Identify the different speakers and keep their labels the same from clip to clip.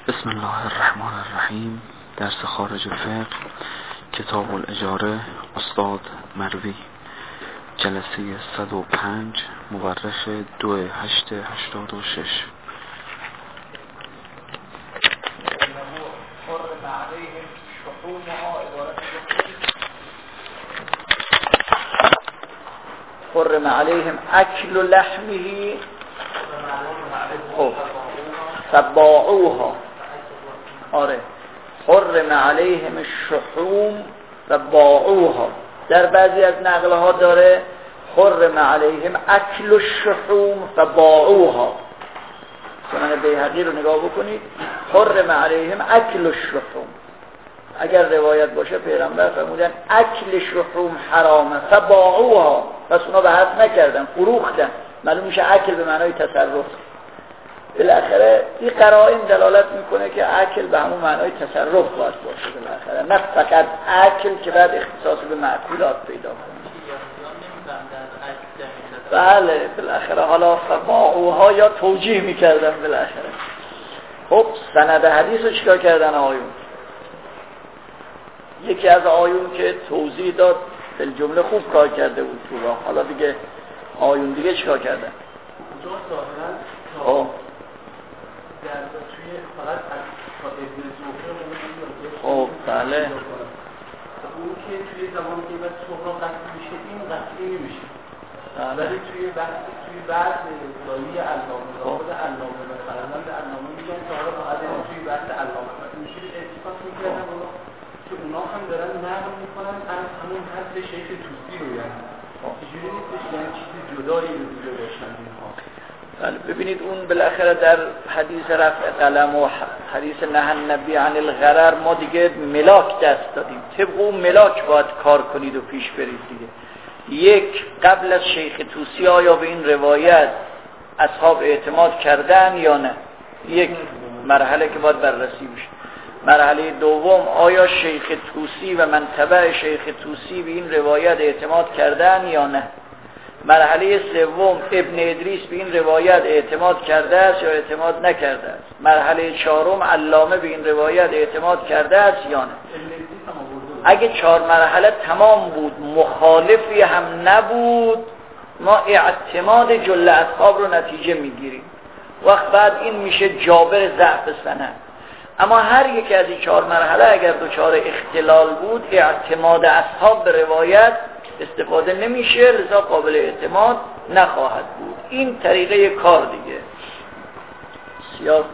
Speaker 1: بسم الله الرحمن الرحیم. درس خارج فقه، کتاب الاجاره، استاد مروی، جلسه 105، مورخ 2886.
Speaker 2: حرم علیهم اکل لحمه فباعوها. آره، حرم علیهم الشحوم و باعوها. در بعضی از نقله ها داره حرم علیهم اکل الشحوم و باعوها. سنن بیهقی رو نگاه بکنید، حرم علیهم اکل الشحوم. اگر روایت باشه پیغمبر فرمودن اکل شحوم حرامه فباعوها، پس اونا به حد نکردن، فروختن. معلوم میشه اکل به معنای تصرف. بالاخره این قرائن دلالت میکنه که اکل به همون معنای تصرف باید باشه بالاخره، نه فقط اکل که بعد اختصاص به مأکولات پیدا کنه. بله بالاخره حالا فباعوها یا توجیه میکردن بالاخره. خب سند حدیث رو چیکار کردن آیون؟ یکی از آیون که توضیح داد به جمله خوب کار کرده بود تو راه. حالا دیگه آیون دیگه چیکار کردن؟ خب خب بله
Speaker 3: اون که توی زمانی که بعد صحرا قطعی میشه این قطعی نمیشه، ولی توی بعد دایی علامه خود علامه مثلا علامه میگن که حالا باید توی بعد علامه میشه اتفاق میکردن که اونا هم دارن نقل میکنن از همون حد شیخ توسی رو، یعنی چجوری نیستش یعنی چیزی جدایی رو دیگه داشتن اینها.
Speaker 2: ببینید اون بالاخره در حدیث رفع قلم و حدیث نهی النبی عن الغرر ما دیگه ملاک دست دادیم. طبق اون ملاک باید کار کنید و پیش برید دیگه. یک، قبل از شیخ توسی آیا به این روایت اصحاب اعتماد کردن یا نه؟ یک مرحله که باید بررسی بشه. مرحله دوم، آیا شیخ توسی و من تبع شیخ توسی به این روایت اعتماد کردن یا نه؟ مرحله سوم، ابن ادریس به این روایت اعتماد کرده است یا اعتماد نکرده است؟ مرحله چهارم، علامه به این روایت اعتماد کرده است یا نه؟ اگه 4 مرحله تمام بود، مخالفی هم نبود، ما اعتماد جل اصحاب رو نتیجه میگیریم. وقت بعد این میشه جابر ضعف سند. اما هر یک از این 4 مرحله اگر دچار اختلال بود، اعتماد اصحاب به روایت استفاده نمیشه، لذا قابل اعتماد نخواهد بود. این طریقه کار دیگه. بسیار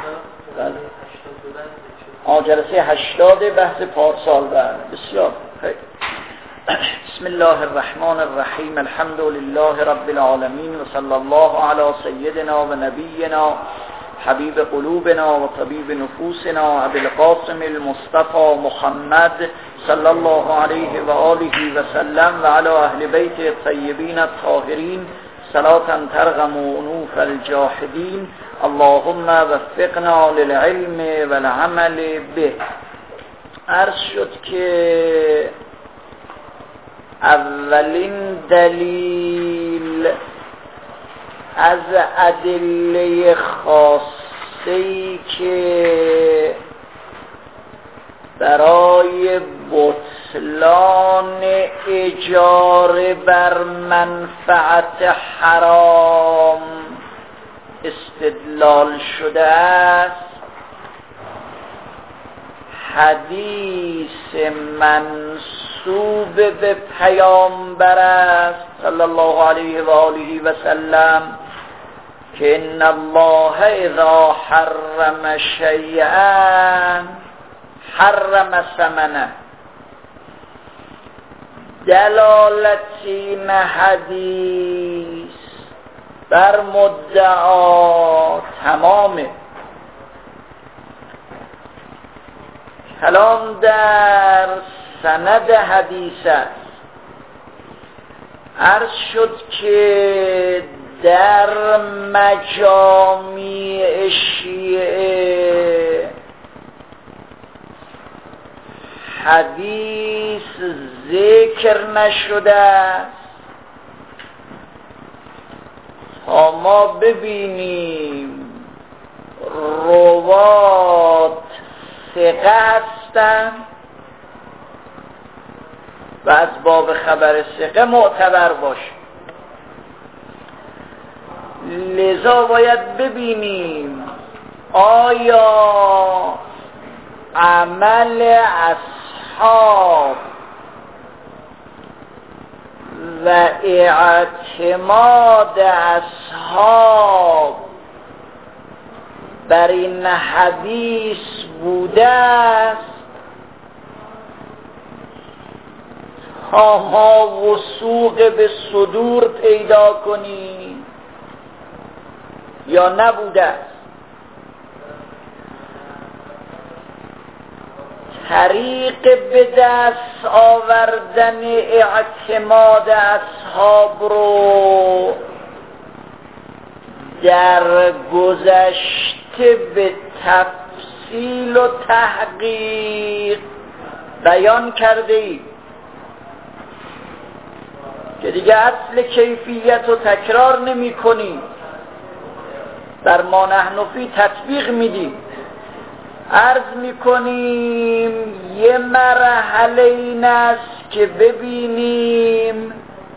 Speaker 2: بله. جلسه 80 بحث پارسال. بله بسیار خیلی. بسم الله الرحمن الرحیم. الحمد لله رب العالمین و صلی الله علی سیدنا و نبینا حبیب قلوبنا و طبیب نفوسنا ابی القاسم المصطفى محمد صلی الله علیه و آله و سلم و علی اهل بیت الطیبین الطاهرین صلاة ترغم انوف الجاحدین. اللهم وفقنا للعلم والعمل به. عرض شد که اولین دلیل از ادله خاصه‌ای که برای بطلان اجاره بر منفعت حرام استدلال شده است، حدیث منسوب به پیامبر است صلی الله علیه و آله و سلم که ان الله اذا حرم شیئا حرم ثمنه. دلالت این حدیث بر مدعا تمامه. کلام در سند حدیث است. عرض شد که در مجامع شیعه حدیث ذکر نشده است تا ما ببینیم روات ثقه هستن و از باب خبر ثقه معتبر باشه. لذا باید ببینیم آیا عمل اصحاب و اعتماد اصحاب بر این حدیث بوده است ها وثوق به صدور پیدا کنی یا نبوده است. طریق به دست آوردن اعتماد اصحاب رو در گذشته به تفصیل و تحقیق بیان کرده ایم که دیگه اصل کیفیت رو تکرار نمی کنیم، در ما نحن فی تطبیق میدیم. عرض میکنیم یه مرحله این است که ببینیم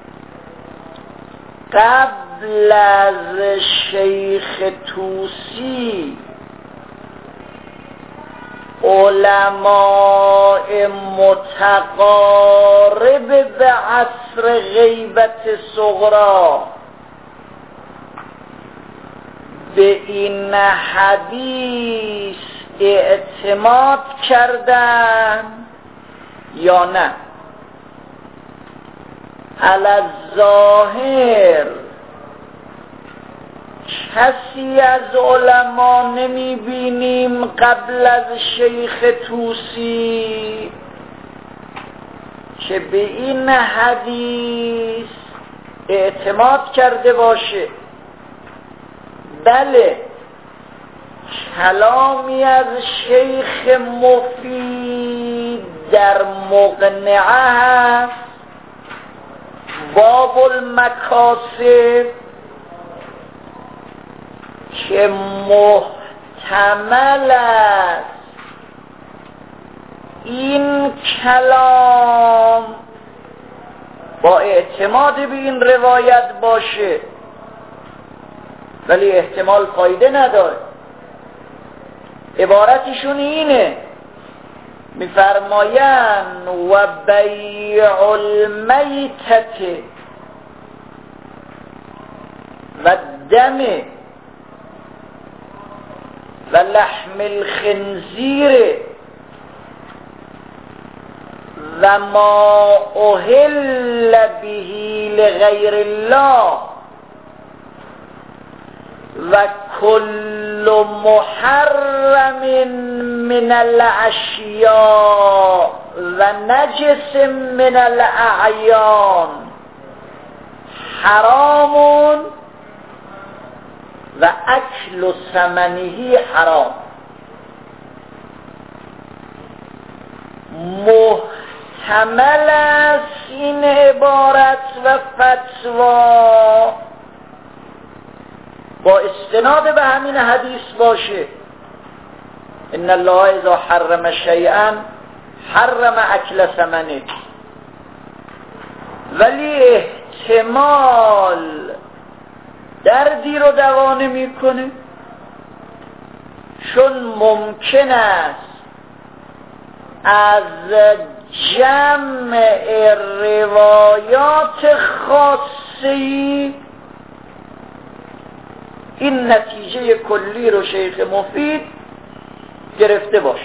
Speaker 2: قبل از شیخ طوسی علماء متقارب به عصر غیبت صغرا به این حدیث اعتماد کردن یا نه؟ علی الظاهر کسی از علما نمی بینیم قبل از شیخ طوسی که به این حدیث اعتماد کرده باشه. بله، کلامی از شیخ مفید در مقنعه هست، باب المکاسب، که محتمل است این کلام با اعتماد به این روایت باشه، ولی احتمال فایده نداره. عبارتشون اینه، میفرمایند و بیع المیتت و دم و لحم الخنزیر و ما اهل به لغیر الله و کل محرم من الاشیاء و نجس من الاعیان حرام و اکل ثمنه حرام. محتمل است این عبارت و فتوا با استناد به همین حدیث باشه، ان الله اذا حرم شیئا حرم اکل ثمنه، ولی احتمال دردی رو دوا نمی‌کنه، چون ممکن است از جمع روایات خاصی این نتیجه کلی رو شیخ مفید گرفته باشه.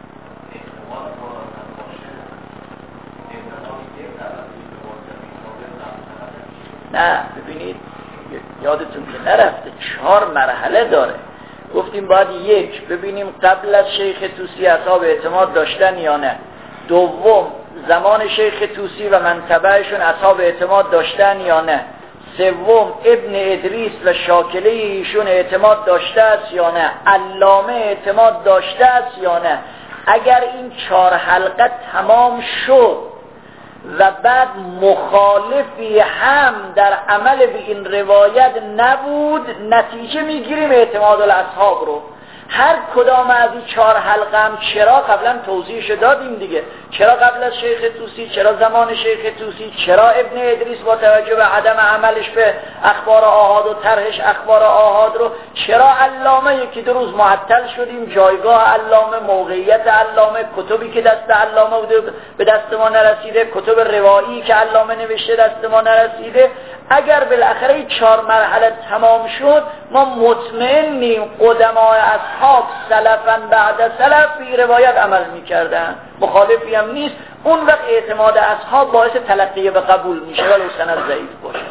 Speaker 2: نه ببینید، یادتون که نرفته 4 مرحله داره. گفتیم باید 1 ببینیم قبل از شیخ طوسی اصحاب اعتماد داشتن یا نه. دوم، زمان شیخ طوسی و منطبعشون اصحاب اعتماد داشتن یا نه. سوم، ابن ادریس و شاکله ایشون اعتماد داشته است یا نه. علامه اعتماد داشته است یا نه. اگر این 4 حلقه تمام شد و بعد مخالفی هم در عمل به این روایت نبود، نتیجه میگیریم اعتماد الاصحاب رو. هر کدام از این 4 حلقه هم چرا قبلا توضیحش دادیم دیگه، چرا قبل از شیخ طوسی، چرا زمان شیخ طوسی، چرا ابن ادریس با توجه به عدم عملش به اخبار آحاد و طرحش اخبار آحاد رو، چرا علامه یکی 2 روز معطل شدیم، جایگاه علامه، موقعیت علامه، کتبی که دست علامه بوده به دست ما نرسیده، کتب روایی که علامه نوشته دست ما نرسیده. اگر بالاخره این 4 مرحله تمام شد، ما مطمئنیم قدمای اصحاب سلفاً بعد سلف بی روایت عمل میکردن، مخالفی هم نیست. اون وقت اعتماد اصحاب باعث تلقی به قبول میشه ولو سند ضعیف باشه.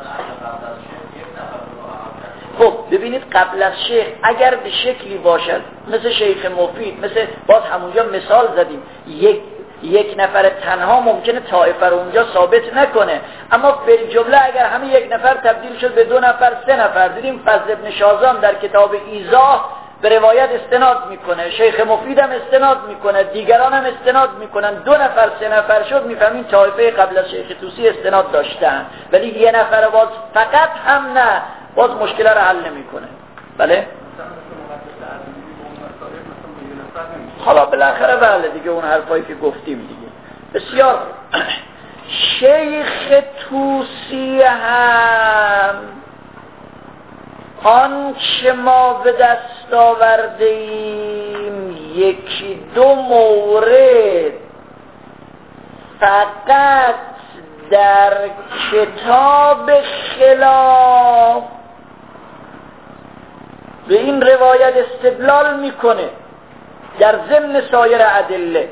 Speaker 2: خب ببینید قبل از شیخ اگر به شکلی باشد مثل شیخ مفید، مثل باز همونجا مثال زدیم، یک نفر تنها ممکنه طائفه رو اونجا ثابت نکنه، اما بالجمله اگر همه یک نفر تبدیل شد به 2 نفر 3 نفر، دیدیم فضل ابن شازان در کتاب ایضاح به روایت استناد میکنه، شیخ مفید هم استناد میکنه، دیگران هم استناد میکنن، 2 نفر 3 نفر شد، میفهمین طائفه قبل از شیخ طوسی استناد داشتن، ولی 1 نفر باز فقط هم نه، باز مشکل رو حل نمیکنه. بله حالا بالاخره بله دیگه اون حرفایی که گفتیم دیگه. بسیار شیخ طوسی هم آنچه ما به دست آورده ایم 1-2 مورد فقط در کتاب خلاف به این روایت استدلال میکنه در ضمن سایر ادله.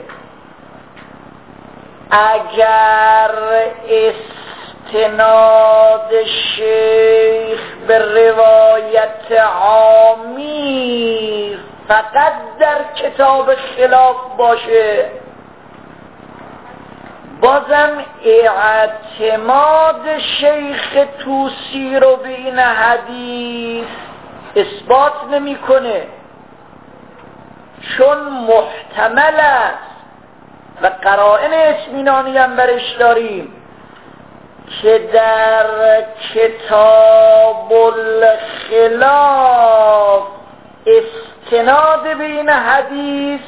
Speaker 2: اگر استناد شیخ به روایت عامی فقط در کتاب خلاف باشه، بازم اعتماد شیخ طوسی رو به این حدیث اثبات نمیکنه، چون محتمل است و قرائن اطمینانی هم برش داریم که در کتاب الخلاف استناد به این حدیث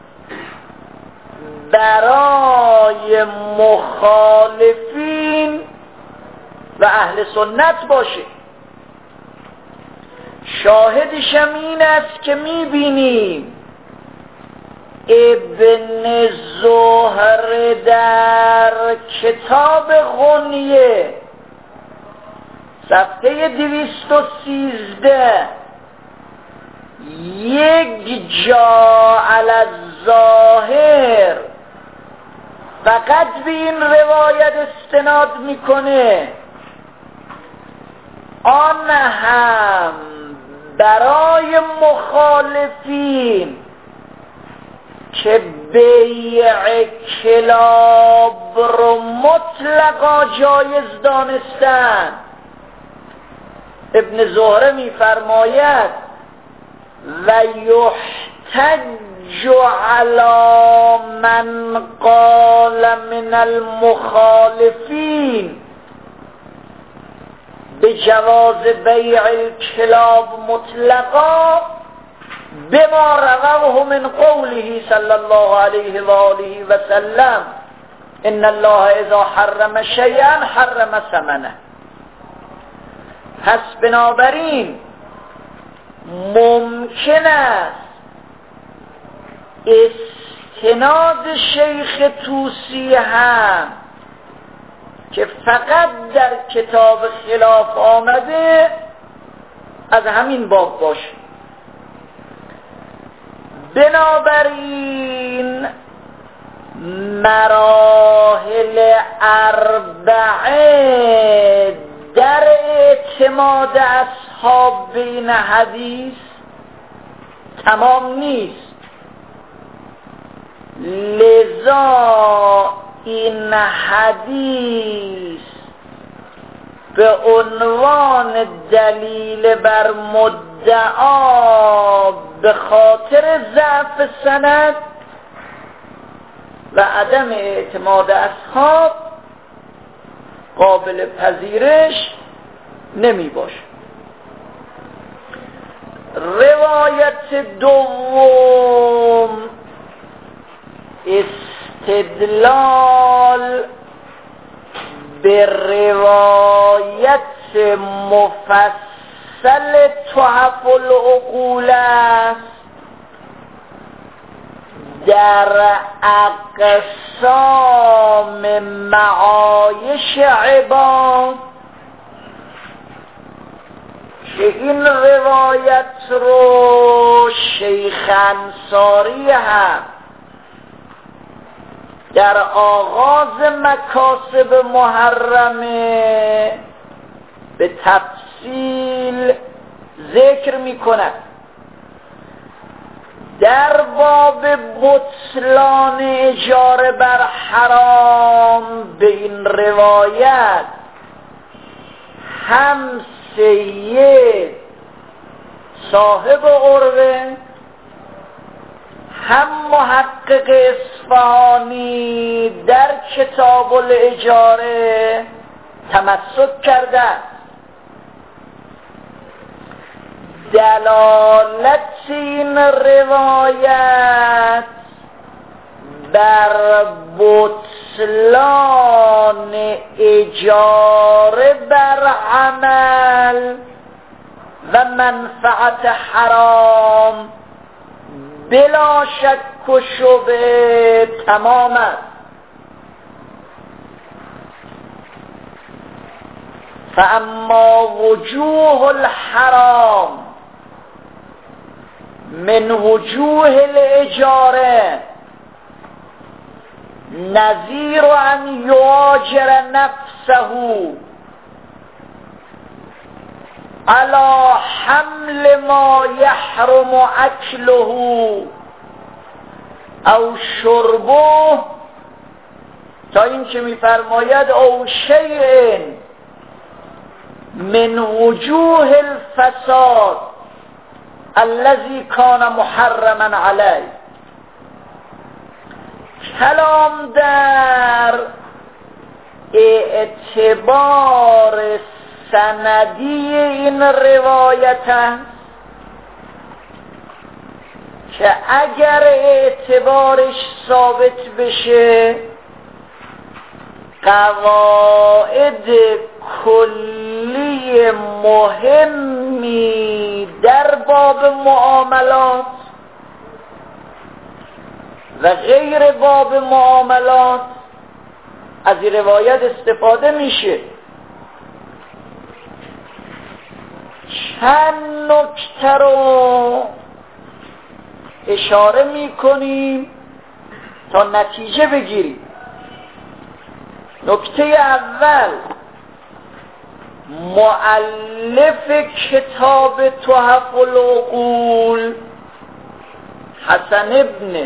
Speaker 2: برای مخالفین و اهل سنت باشه. شاهدش هم این است که میبینیم ابن زهر در کتاب غنیه صفحه 213 یک جا علی الظاهر فقط به این روایت استناد میکنه، آن هم برای مخالفین که بیع کلاب رو مطلقا جایز دانستن. ابن زهره میفرماید و یحتج علی من قال من المخالفین بجواز بیع الكلاب مطلقا بما رواه من قوله صلی الله علیه و آله و سلم ان الله اذا حرم شیئا حرم ثمنه. پس بنابراین ممکن است استناد شیخ طوسی هم که فقط در کتاب خلاف آمده از همین باب باشه. بنابراین مراحل 4 در اعتماد اصحاب به این حدیث تمام نیست، لذا این حدیث به عنوان دلیل بر مدعا به خاطر ضعف سند و عدم اعتماد اصحاب قابل پذیرش نمی باشه. روایت روایت دوم استدلال به روایت مفصل تحف العقول است در اقسام معایش عباد، که این روایت رو شیخ انصاری هم در آغاز مکاسب محرمه به تفصیل ذکر می کند. در باب بطلان اجاره بر حرام به این روایت هم سید صاحب عروه هم محقق اصفهانی در کتاب الاجاره تمسک کرده. دلالت این روایت بر بطلان اجاره بر عمل و منفعت حرام بلا شک و شبهه تمام است. فاما وجوه الحرام من وجوه الاجاره نظیر ان یواجر نفسه على حمل ما يحرم اكله او شربه، تا این که میفرماید او شیء من وجوه الفساد الذي كان محرما علیه. کلام در اعتبار سندی این روایت است که اگر اعتبارش ثابت بشه قواعد کلی مهمی در باب معاملات و غیر باب معاملات از این روایت استفاده میشه. چند نکته رو اشاره میکنیم تا نتیجه بگیریم. نکته اول، مؤلف کتاب تحف العقول حسن ابن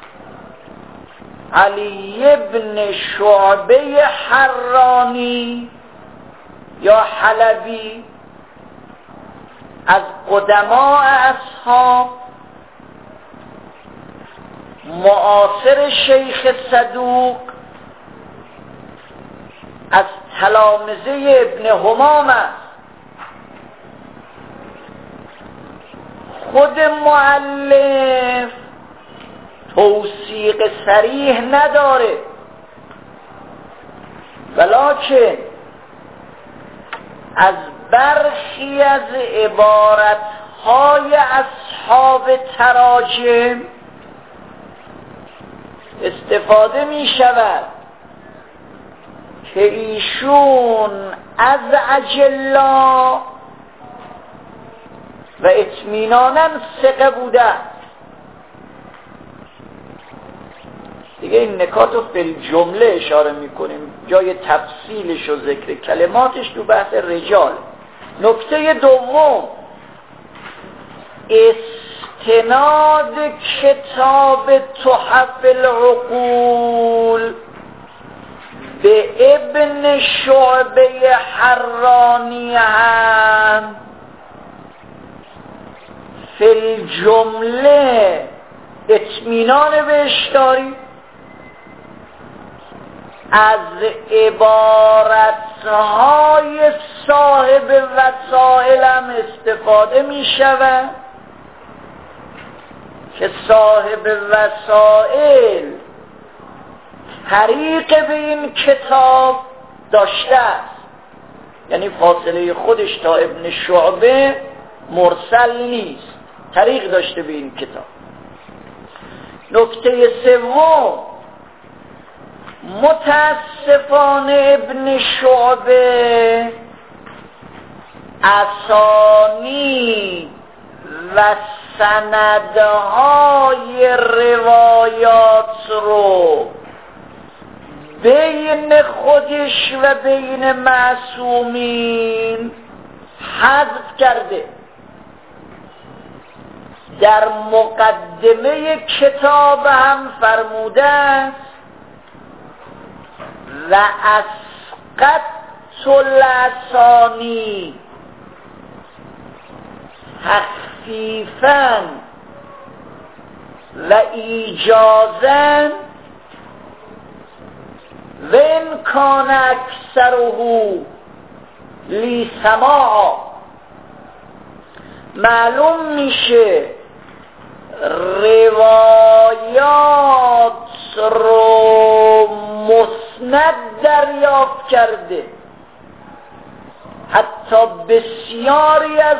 Speaker 2: علی ابن شعبه حرانی یا حلبی از قدماء اصحاب، معاصر شیخ صدوق، از تلامذه ابن همام است. خود مؤلف توثیق صریح نداره، ولکن از برخی از عبارتهای اصحاب تراجم استفاده می شود که ایشون از اجلا و اطمینانا ثقه بوده. دیگه این نکات رو فی جمله اشاره میکنیم، جای تفصیلش و ذکر کلماتش تو بحث رجال. نکته دوم، استناد کتاب تحف العقول به ابن شعبه حرانی هم فی الجمله اطمینان بهش داری. از عبارتهای صاحب وسائل هم استفاده می شود که صاحب وسائل طریق به این کتاب داشته است، یعنی فاصله خودش تا ابن شعبه مرسل نیست، طریق داشته به این کتاب. نکته سوم، متاسفانه ابن شعبه اسانید و سندهای روایات رو بین خودش و بین معصومین حذف کرده. در مقدمه کتاب هم فرموده است و اسقط الاسانی تخفیفاً و ایجازاً و ان کان اکثره لی سماع. معلوم میشه روایات رو مسند دریافت کرده، حتی بسیاری از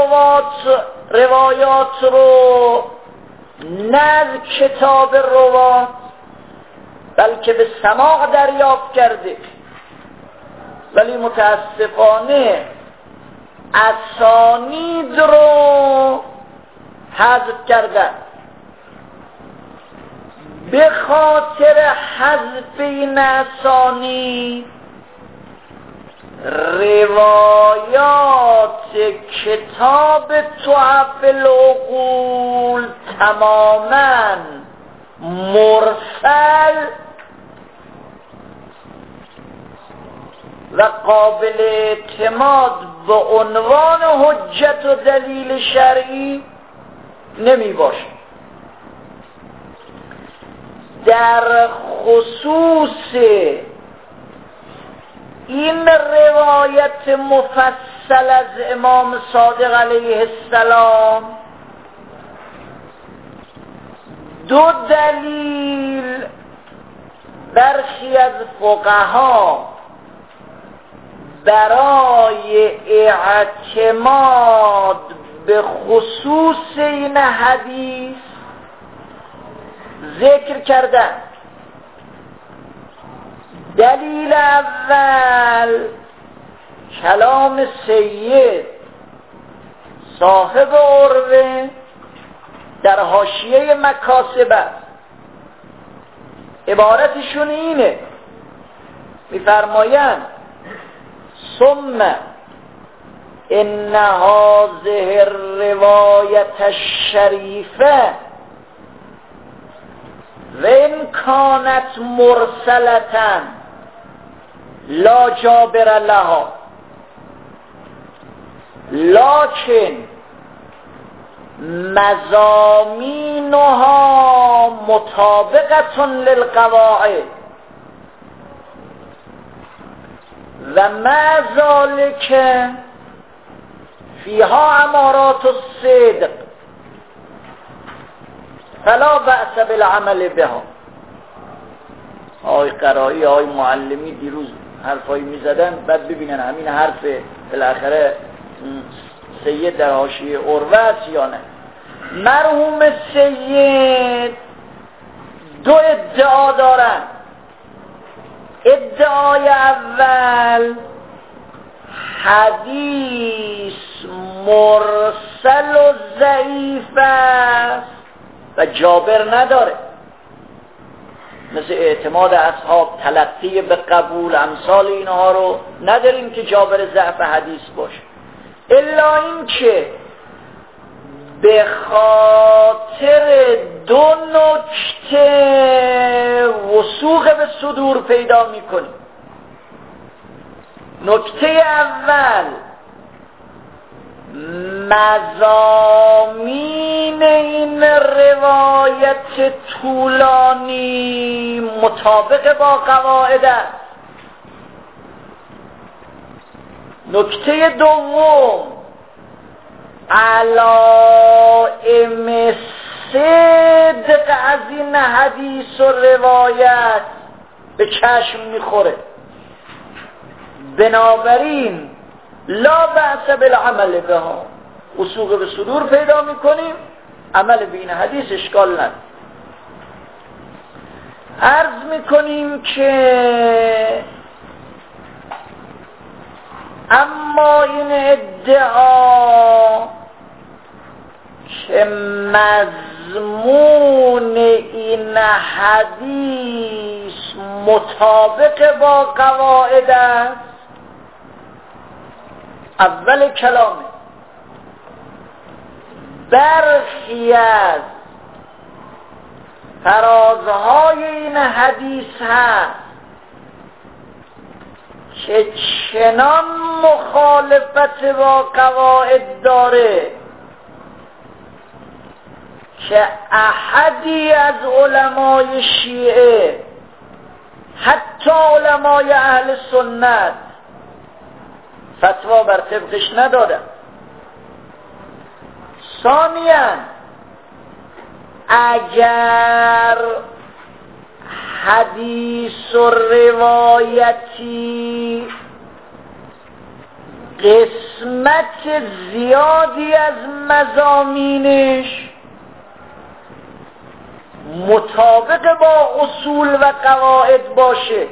Speaker 2: روایات رو نه از کتاب روات بلکه به سماع دریافت کرده، ولی متاسفانه اسانید رو حذف کردن. به خاطر حذف این اسانید روایات کتاب تحف العقول تماما مرسل و قابل اعتماد به عنوان حجت و دلیل شرعی نمی باشه. در خصوص این روایت مفصل از امام صادق علیه السلام دو دلیل برخی از فقها برای اعتماد به خصوص این حدیث ذکر کردن. دلیل اول کلام سید صاحب عروه در حاشیه مکاسب است. عبارتشون اینه، میفرمایند ثم ان هذه الروایت الشریفه و ان کانت مرسلة لا جابر لها لكن مضامینها مطابقة للقواعد و مع ذلك فیها امارات الصدق فلا بأس بالعمل بها. آقای قرایی، آقای معلمی دیروز حرفایی میزدن، بعد ببینن همین حرف بالاخره سید در حاشیه عروه است یا نه. مرحوم سید دو ادعا دارن. ادعای اول حدیث مرسل و ضعیف است و جابر نداره، مثل اعتماد اصحاب، تلقی به قبول، امثال اینها رو نداریم که جابر ضعف حدیث باشه، الا این که به خاطر دو نکته وثوق به صدور پیدا میکنیم. نکته اول مضامین این روایت طولانی مطابق با قواعد است. نکته دوم علائم صدق از این حدیث و روایت به چشم میخوره. بنابراین لا بأس بالعمل بها، وثوق به صدور پیدا میکنیم، عمل به این حدیث اشکال نداره. عرض میکنیم که اما این ادعا که مضمون این حدیث مطابق با قواعد است، اول کلامه. برخی از فرازهای این حدیث هست که چنان مخالفت با قواعد داره که احدی از علمای شیعه، حتی علمای اهل سنت، فتوا بر طبقش ندادن. ثانیاً اگر حدیث و روایتی قسمت زیادی از مضامینش مطابق با اصول و قواعد باشه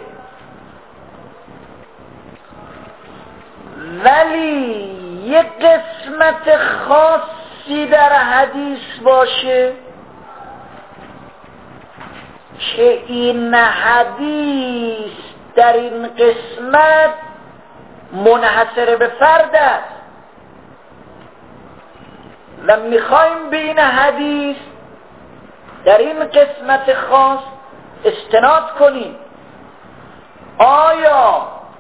Speaker 2: ولی یک قسمت خاصی در حدیث باشه که این حدیث در این قسمت منحصر به فرد است و میخوایم به این حدیث در این قسمت خاص استناد کنیم، آیا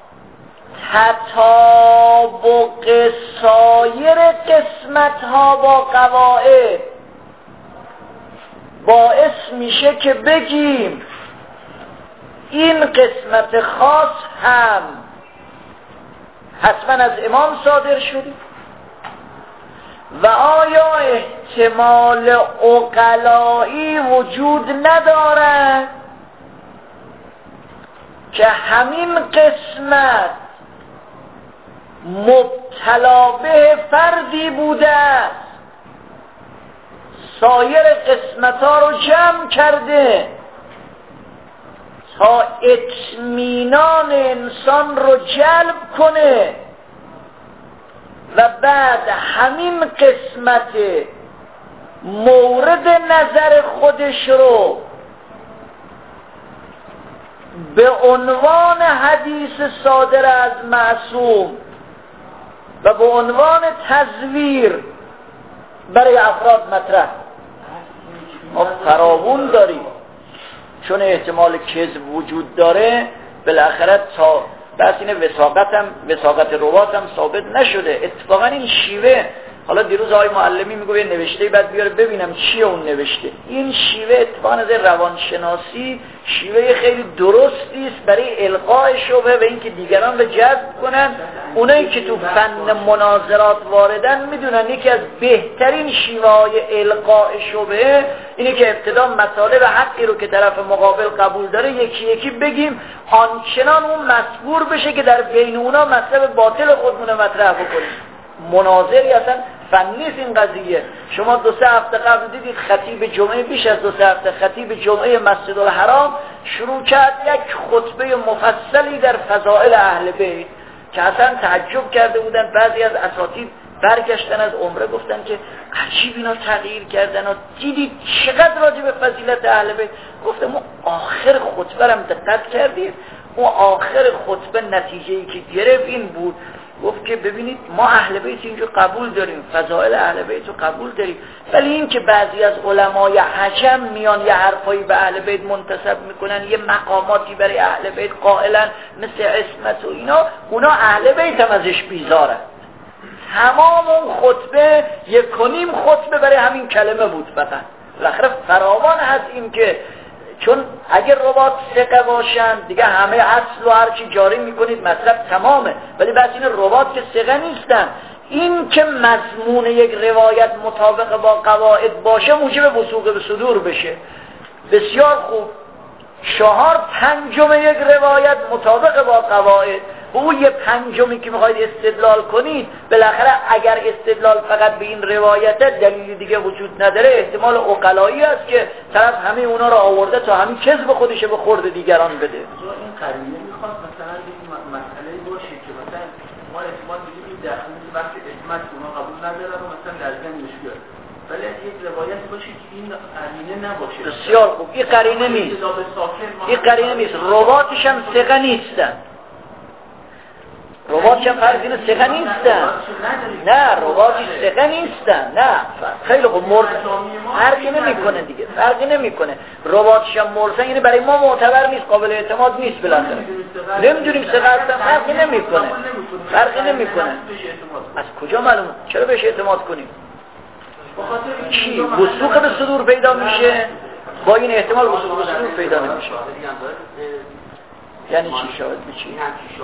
Speaker 2: تطابق سایر قسمت ها با قواعد باعث میشه که بگیم این قسمت خاص هم حتما از امام صادر شده و آیا احتمال عقلایی وجود ندارد که همین قسمت مبتلا به فردی بوده است سایر قسمت ها رو جمع کرده تا اطمینان انسان رو جلب کنه و بعد همین قسمت مورد نظر خودش رو به عنوان حدیث صادر از معصوم و به عنوان تزویر برای افراد مطرح. ما فراوون داریم چون احتمال کذب وجود داره، بالاخره تا بس این وثاقت روات هم ثابت نشده. اتفاقا این شیوه، حالا دیروز آقای معلمی میگه یه نوشته بعد بیاره ببینم چیه اون نوشته، این شیوه اتفاقا از روانشناسی شیوه خیلی درستی است برای القاء شبهه و اینکه دیگران رو جذب کنن. اونایی که تو فن مناظرات واردن میدونن یکی از بهترین شیوه های القاء شبهه اینه که ابتدا مطالب حقی رو که طرف مقابل قبول داره یکی یکی بگیم آنچنان اون مسبور بشه که در بین اونا مطلب باطل خودمون مطرح بکنیم. مناظری اصلا فن نیست این قضیه. شما 2-3 هفته قبل دیدید خطیب جمعه، بیش از 2-3 هفته خطیب جمعه مسجد الحرام شروع کرد یک خطبه مفصلی در فضائل اهل بیت که اصلا تعجب کرده بودن. بعضی از اساتید برگشتن از عمره گفتن که عجیب اینا تغییر کردن و دیدید چقدر راجع به فضیلت اهل بیت. گفتم ما آخر خطبه هم دقت کردید؟ اون آخر خطبه نتیجه‌ای که گرفت این بود، گفت که ببینید ما اهل بیت اینجا قبول داریم، فضائل اهل بیت رو قبول داریم، ولی این که بعضی از علمای حجم میان یه حرفایی به اهل بیت منتسب میکنن، یه مقاماتی برای اهل بیت قائلن مثل عصمت و اینا، اونا اهل بیت هم ازش بیزارن. تمام اون خطبه 1.5 خطبه برای همین کلمه بود فقط. بالاخره فراوان هست این که چون اگر روات ثقه باشن دیگه همه اصل و هر چی جاری میکنید مطلب تمامه، ولی بس این روات که ثقه نیستن این که مضمون یک روایت مطابق با قواعد باشه موجب وثوق به صدور بشه. بسیار خوب، 4/5 یک روایت مطابق با قواعد، و اون 1/5 که میخواید استدلال کنید، بالاخره اگر استدلال فقط به این روایت دلیل دیگه وجود نداره، احتمال عقلایی است که طرف همه اونا رو آورده تا همین کذب خودشه به خورد دیگران بده.
Speaker 3: این قرینه میخواد مثلا یک مسئله باشه که مثلا ما احتمال میدیم این دخیل وقتی اسمت اونا قبول ندارن و مثلا در ذهنش بیاد، ولی یک روایت باشه که این قرینه نباشه.
Speaker 2: بسیار خوب، این قرینه نیست. این قرینه نیست. رواتش هم ثقه نیستن. رواتش هم فرض اینه ثقه نیستن. نه، رواتش ثقه نیستن. نه، خیلی خوب، فرقی نمیکنه دیگه. فرقی نمیکنه. رواتش هم مرسل، یعنی برای ما معتبر نیست، قابل اعتماد نیست بالاخره. نمیدونیم ثقه هستن، فرقی نمیکنه. فرقی نمیکنه. از کجا معلومه؟ چرا بهش اعتماد کنیم؟ چی؟ وثوق به صدور پیدا میشه، با این احتمال وثوق به صدور پیدا نمیشه. یعنی چی شاهد به چی؟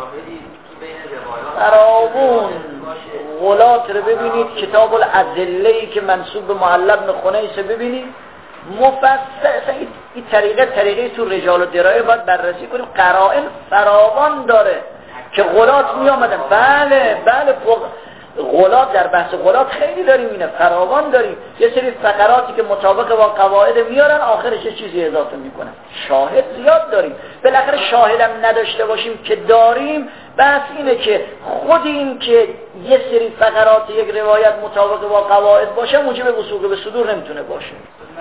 Speaker 2: فراوون غلات رو ببینید، کتاب الادله‌ای که منسوب به معلی بن خنیس ببینید، مفصل. این طریقه تو رجال و درایه باید بررسی کنیم. قرائن فراوان داره که غلات می آمدن. بله غلات، در بحث غلات خیلی داریم، اینه فراوان داریم. یه سری فقراتی که مطابق با قواعد میارن، آخرش یه چیزی اضافه میکنن. شاهد زیاد داریم. بالاخره شاهدم نداشته باشیم که داریم، بحث اینه که خود این که یه سری فقرات یک روایت مطابق با قواعد باشه موجب وثوق به صدور نمیتونه باشه.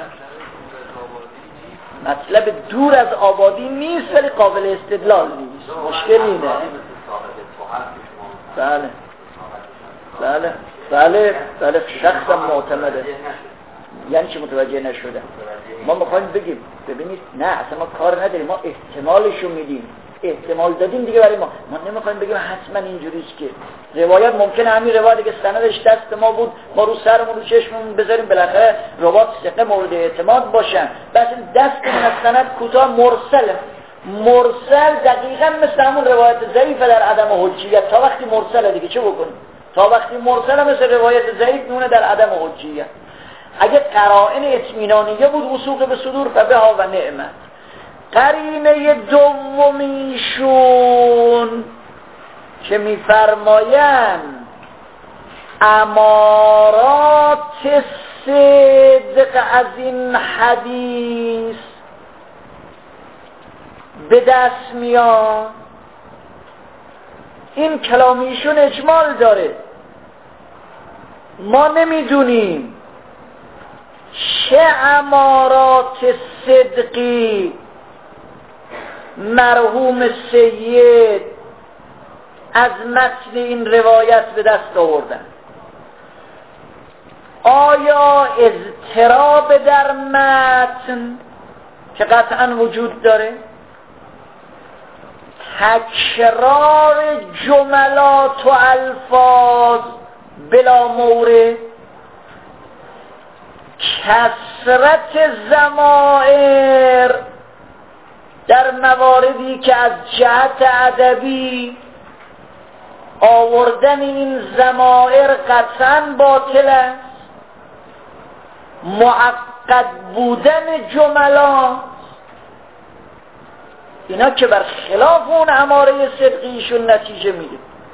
Speaker 2: مطلب دور از آبادی نیست، ولی قابل استدلال نیست. مشکل اینه. بله شخصا معتمده. یعنی چی متوجه نشده؟ ما میخوایم بگیم ببینید، نه اصلا ما کار نداریم، ما احتمالشو میدیم، احتمال دادیم دیگه برای ما نمیخوایم بگیم حتما اینجوریست که روایت ممکنه همین روایتی که سندش دست ما بود ما رو سرمون رو چشممون بذاریم، بالاخره روایت ثقه مورد اعتماد باشن، بس دستمون از سند کوتاه مرسل دقیقاً مثل همون روایت ضعیفه در عدم حجیت. تا وقتی مرسله دیگه چه بکنیم؟ تا وقتی مرسل مثل روایت ضعیف نونه در عدم حجیت. اگه قرائن اطمینانیه بود وثوق به صدور فبها و نعمت. قرینه دومیشون که میفرمایند امارات صدق از این حدیث به دست میاد، این کلامیشون اجمال داره. ما نمیدونیم چه امارات صدقی مرحوم سید از متن این روایت به دست آوردن. آیا اضطراب در متن که قطعا وجود داره، تکرار جملات و الفاظ بلا مورد، کثرت ضمائر در مواردی که از جهت ادبی آوردن این ضمائر قطعاً باطل است، معقد بودن جملات، اینا که بر خلاف اون اماره صدقیشون نتیجه میده.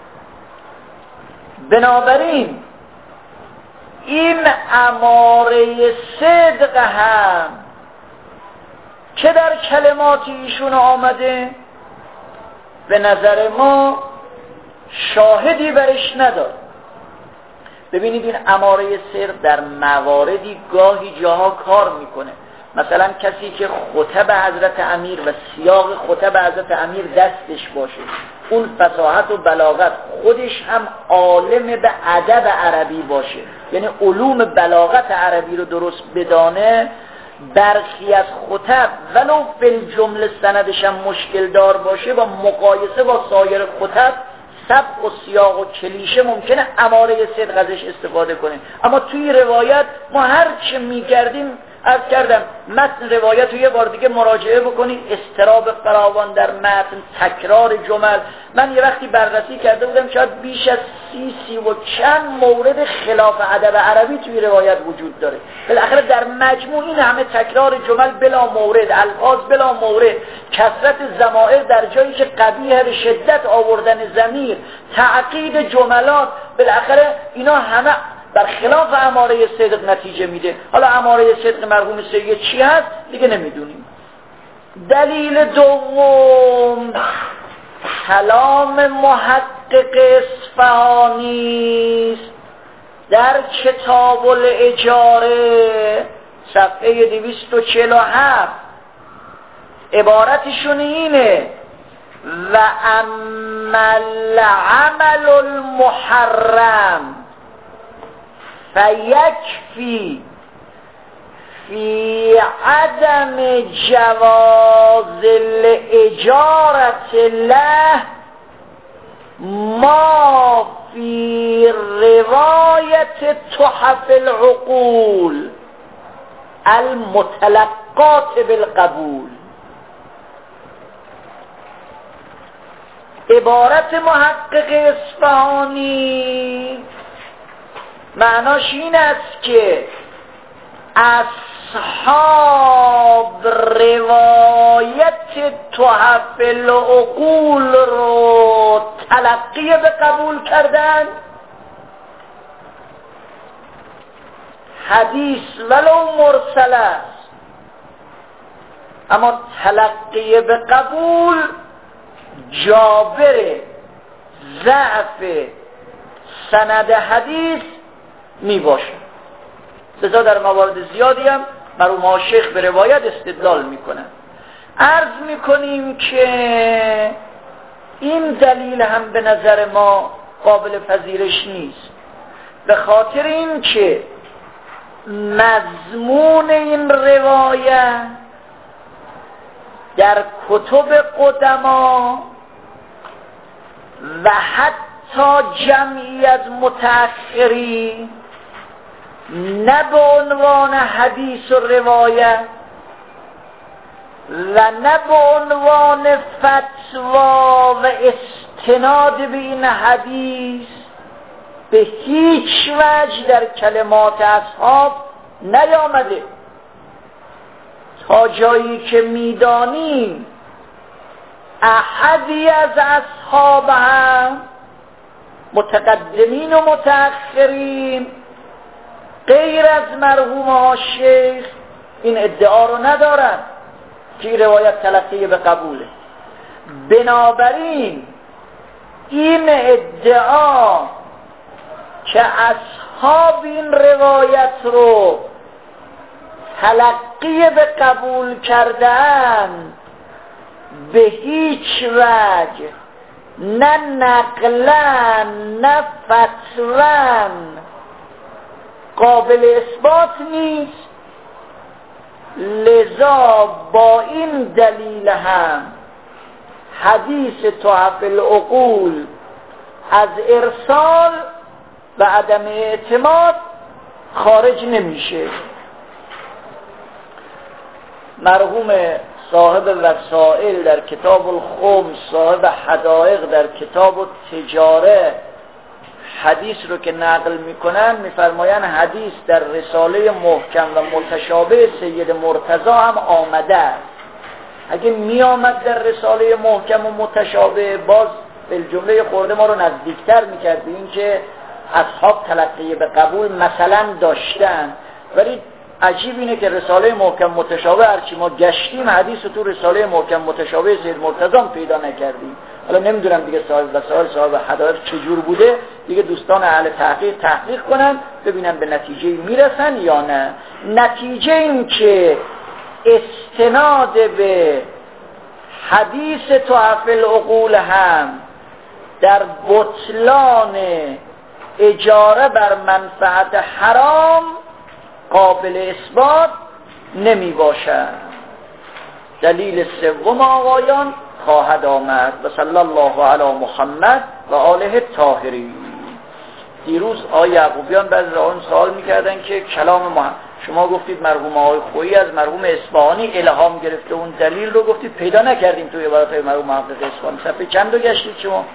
Speaker 2: بنابراین این اماره صدق هم که در کلمات ایشون آمده به نظر ما شاهدی برش نداره. ببینید این اماره صدق در مواردی گاهی جاها کار میکنه. مثلا کسی که خطب حضرت امیر و سیاق خطب حضرت امیر دستش باشه، اون فصاحت و بلاغت، خودش هم عالم به ادب عربی باشه، یعنی علوم بلاغت عربی رو درست بدانه، برخی از خطب ولو بالجمله سندش هم مشکل دار باشه، با مقایسه با سایر خطب سبق و سیاق و کلیشه ممکنه اماره صدق ازش استفاده کنه. اما توی روایت ما هر چه میگردیم عرض کردم متن روایت رو یه بار دیگه مراجعه بکنید، اضطراب فراوان در متن، تکرار جمل. من یه وقتی بررسی کرده بودم شاید بیش از 30 و چند مورد خلاف ادب عربی توی روایت وجود داره. بالاخره در مجموع این همه تکرار جمل بلا مورد، الفاظ بلا مورد، کثرت ضمائر در جایی که قبیح به شدت آوردن ضمیر، تعقید جملات، بالاخره اینا همه در خلاف اماره صدق نتیجه میده. حالا اماره صدق مرحوم سید چی هست دیگه نمیدونیم. دلیل دوم کلام محقق اصفهانی است در کتاب الاجاره صفحه 247. عبارتشون اینه: و عمل عمل المحرم فیکفی فی عدم جواز الاجارة له ما فی روایت تحف العقول المتلقات بالقبول. عبارت محقق اصفهانی معناش این است که اصحاب روایت تحف العقول رو تلقی به قبول کردن، حدیث ولو مرسل است اما تلقی به قبول جابر ضعف سند حدیث می باشه. لذا در موارد زیادی هم مرحوم شیخ به روایت استدلال میکنن. عرض میکنیم که این دلیل هم به نظر ما قابل پذیرش نیست، به خاطر این که مضمون این روایت در کتب قدما و حتی جمعی از متأخرین نه به عنوان حدیث و روایت و نه به عنوان فتوا و استناد به این حدیث به هیچ وجه در کلمات اصحاب نیامده. تا جایی که میدانیم احدی از اصحاب هم متقدمین و متأخرین غیر از مرحوم شیخ این ادعا رو ندارن که روایت تلقی به قبوله. بنابراین این ادعا که اصحاب این روایت رو تلقی به قبول کردن به هیچ وجه نه نقلا نه فتوا قابل اثبات نیست. لذا با این دلیل هم حدیث تحف العقول از ارسال و عدم اعتماد خارج نمیشه. مرحوم صاحب وسائل در کتاب الخمس، صاحب حدائق در کتاب التجاره حدیث رو که نقل میکنن میفرماین حدیث در رساله محکم و متشابه سید مرتضی هم آمده است. اگه می آمد در رساله محکم و متشابه باز بالجمله خورده ما رو نزدیکتر میکرد به این که اصحاب تلقی به قبول مثلا داشتن. ولی عجیب اینه که رساله محکم متشابه هرچی ما گشتیم حدیث رو تو رساله محکم متشابه سید مرتضی پیدا نکردیم. حالا نمیدونم دیگه صاحب وسائل صاحب حدائق چجور بوده، دیگه دوستان اهل تحقیق کنن ببینن به نتیجه میرسن یا نه. نتیجه این که استناد به حدیث تحف العقول هم در بطلان اجاره بر منفعت حرام قابل اثبات نمی باشد. دلیل سوم آقایان خواهد آمد. و صلی الله علی محمد و آله الطاهرین. دیروز آقای یعقوبیان بعضی آن سوال میکردن که کلام شما گفتید مرحوم آقای خویی از مرحوم اصفهانی الهام گرفته، اون دلیل رو گفتید پیدا نکردیم توی عبارت‌های مرحوم محقق اصفهانی. صفحه چند رو گشتید شما؟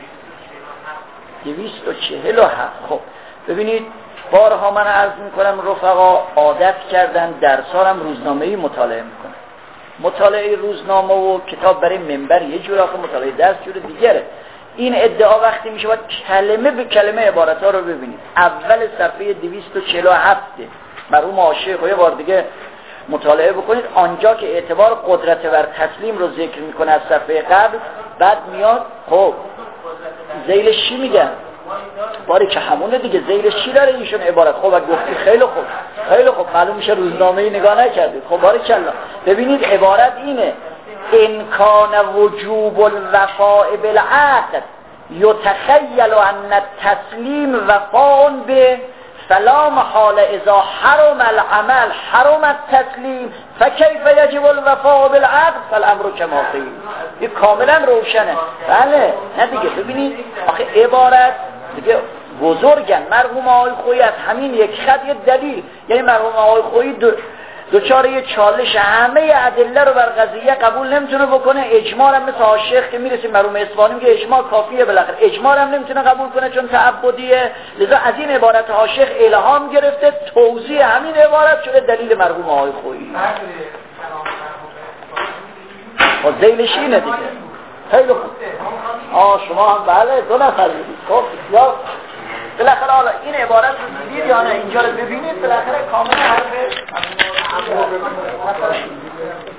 Speaker 2: 247. خب ببینید بارها من عرض میکنم رفقا عادت کردن درسارم روزنامه‌ای مطالعه میکنن. مطالعه روزنامه و کتاب برای منبر یه جور، آخه مطالعه درس جور دیگره. این ادعا وقتی میشه باید کلمه به کلمه عبارت‌ها رو ببینید. اول صفحه 247 مرحوم عاشق یه بار دیگه مطالعه بکنید، آنجا که اعتبار قدرت بر تسلیم رو ذکر میکنه از صفحه قبل، بعد میاد خب ذیلش چی میگن؟ باری که همونه دیگه، ذیلش چی داره ایشون عبارت؟ خب اگه گفتی خیلی خوب خیلی خوب، معلوم میشه روزنامه‌ای نگاه نکردید. خب بارکالله. ببینید عبارت اینه: ان کان وجوب الوفاء بالعقد یتخیل ان التسلیم وفاء به سلام حال اذا حرم العمل حرم التسلیم فکیف یجب الوفاء بالعقد فالامر کما قیل. این کاملا روشنه. بله نه دیگه. ببینید آخه عبارت دیگه بزرگن. مرحوم آقای خویی از همین یک خط یه دلیل، یعنی مرحوم آقای خویی دوچار یه چالش همه ادله رو بر قضیه قبول نمیتونه بکنه. اجماع هم مثل عاشق که میرسیم مرحوم اصفهانی میگه اجماع کافیه، بالاخره اجماع هم نمیتونه قبول کنه چون تعبدیه. لذا از این عبارت عاشق الهام گرفته، توضیح همین عبارت شده دلیل مرحوم آقای خویی. خب ذیلش اینه دیگه. خیلی خوب. شما هم بله 2 نفر میدید. خب یا بالاخره حالا این عبارت رو دیدید یا نه؟ اینجا رو ببینید بالاخره کاملا حرف